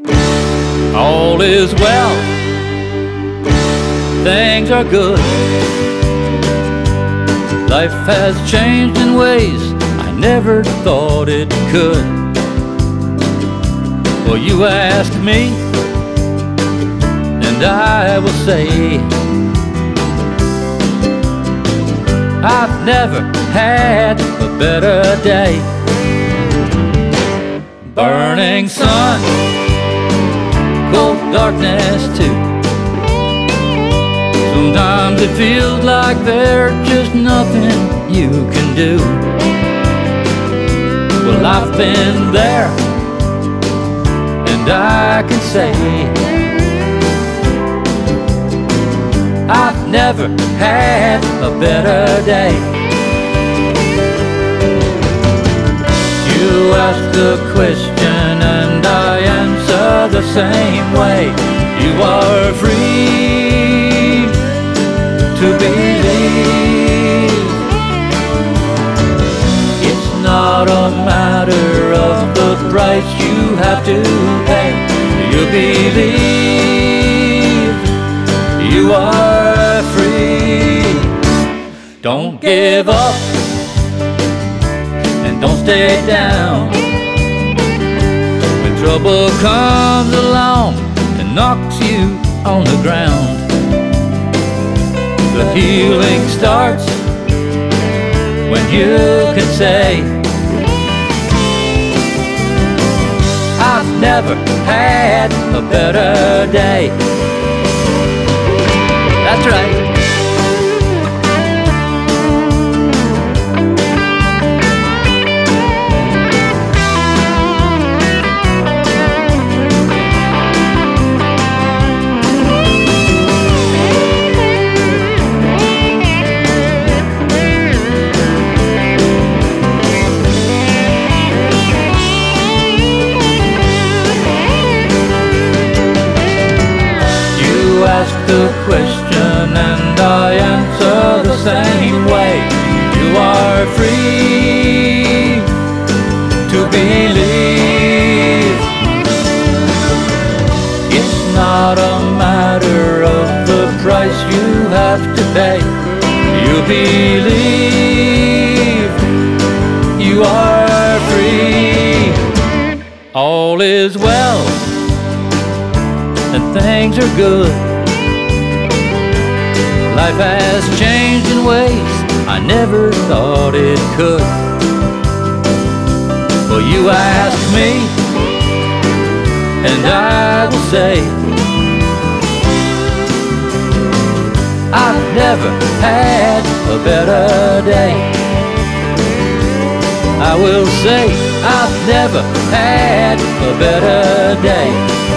All is well, things are good. Life has changed in ways I never thought it could. Well, you ask me, and I will say, I've never had a better day. Burning sun, cold darkness too. Sometimes it feels like there's just nothing you can do. Well, I've been there, and I can say I've never had a better day. You ask a question and I answer the same way. You are free to believe. It's not a matter of the price you have to pay. You believe you are free. Don't give up and don't stay down. When trouble comes along and knocks you on the ground, the healing starts when you can say, I've never had a better day. That's right. Ask the question and I answer the same way. You are free to believe. It's not a matter of the price you have to pay. You believe you are free. All is well and things are good. Life has changed in ways I never thought it could. Well, you ask me, and I will say, I've never had a better day. I will say, I've never had a better day.